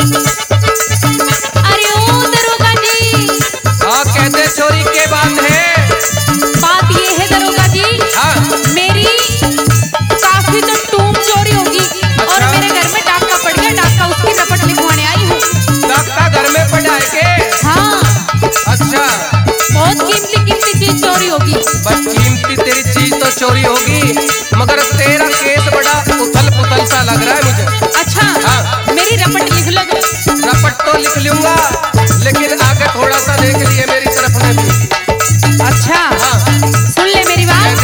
अरे ओ दरोगा जी। हाँ कहते चोरी के बात है। बात ये है दरोगा जी, हाँ मेरी काफी तो टूम चोरी होगी और मेरे घर में डाका पड़ गया। डाका उसकी रपट लिखवाने आई हूँ। डाका घर में पड़ा है के? हाँ अच्छा बहुत कीमती कीमती चीज चोरी होगी। बस कीमती तेरी चीज तो चोरी होगी, मगर तेरा केस बड़ा उथल पुथल सा लग रहा है मुझे। अच्छा हाँ मेरी रपट लिख लो। रपट तो लिख लूंगा, लेकिन आगे थोड़ा सा देख लिए मेरी तरफ में भी। अच्छा हाँ सुन ले मेरी बात।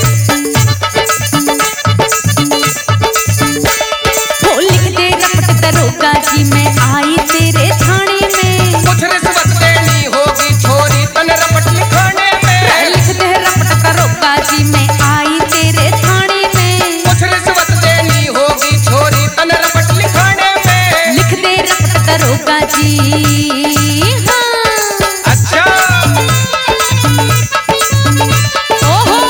वो लिख दे रपट दरोगा जी, मैं आई तेरे थाने में। कुछ रिश्वत देनी होगी छोरी तन रपट लिखाने में। लिख दे रपट दरोगा जी, मैं आई तेरे थाने में। कुछ रिश्वत देनी होगी छोरी तन रपट लिखाने में। लिख दे रपट दरोगा जी। हाँ अच्छा ओहो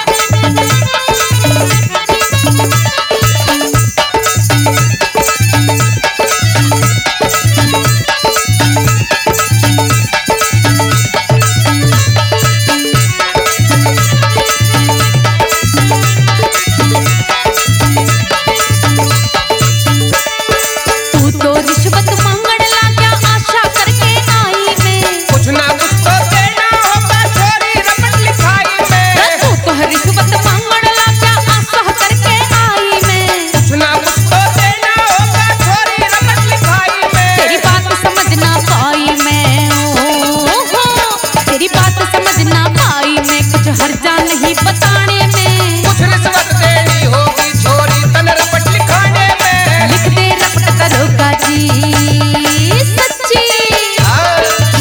तू तो रिश्वत मांगण लाग्या, आशा करके आई मैं। कुछ ना कुछ तो देना होगा छोरी रपट लिखाई में। तू तो रिश्वत मांगण लाग्या, आशा करके आई मैं। कुछ ना कुछ तो देना होगा छोरी रपट लिखाई में। तेरी बात समझ ना पाई मैं, ओहो तेरी बात समझ ना पाई मैं, कुछ हर्जा नहीं बताने में। कुछ रिश्वत देनी होगी छोरी तन रपट लिखाने में। लिख दे रपट दरोगा जी सच्ची। हाँ।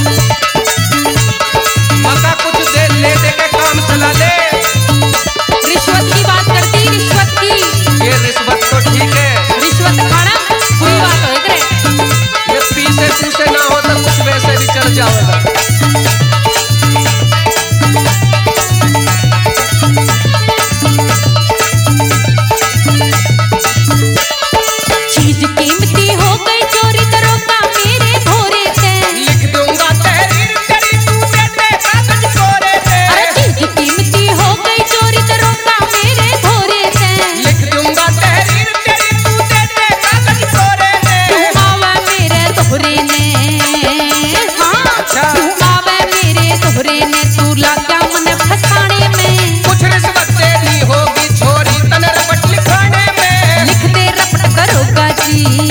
मका कुछ दे ले दे के काम चला ले। रिश्वत की बात करती, रिश्वत की। ये रिश्वत तो ठीक है, रिश्वत खाना बुरी बात हो करे। ये पीसे पूसे ना हो तो कुछ वैसे भी चल जाएगा। चीज कीमती हो गई चोरी, दरोगा मेरे भोरे थे। लिख दूंगा तहरीर तेरी तू दे दे कागज कोरे पे। अरे चीज कीमती हो गई चोरी, दरोगा मेरे भोरे थे। लिख दूंगा तहरीर तेरी तू दे दे कागज कोरे पे। तू आवे मेरे दोहरे ने, हाँ अच्छा। तू आवे मेरे दोहरे ने, तू लागा मन फसाने में। कुछ रिश्वत देनी होगी छोरी तन रपट लिखाने में। लिख दे रपट दरोगा जी।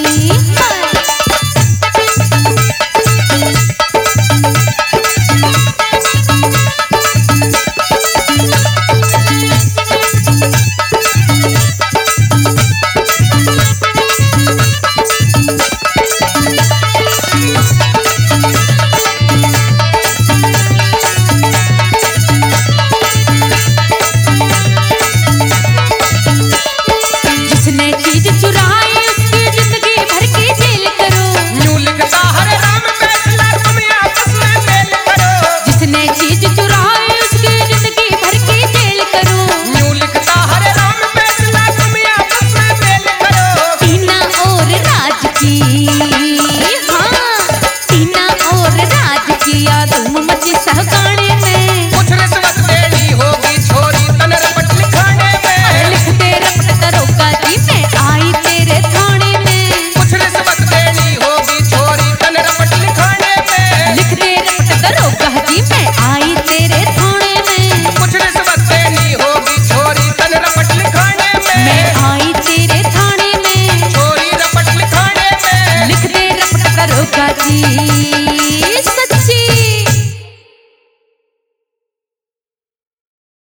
जिसने चीज चुराई उसकी जिंदगी भर की जेल करो। यूं लिखता हरे राम फैसला तुम आपस में मेल करो। जिसने चीज चुराई उसकी जिंदगी भर की जेल करो। यूं लिखता हरे राम फैसला तुम आपस में मेल करो। टीना और राज की, हाँ टीना और राज किया धूम मची सहगाने में। कुछ रिश्वत देनी होगी छोरी तन रपट लिखाने में। लिख दे रपट दरोगा जी, मैं आई तेरे थाने में। कुछ रिश्वत देनी होगी छोरी तन रपट लिखाने में। लिख दे रपट दरोगा जी, मैं आई तेरे थाने में। कुछ रिश्वत देनी होगी छोरी तन रपट लिखाने मैं में। आई तेरे थाने में। छोरी रपट लिखाने में। लिख दे रपट दरोगा जी।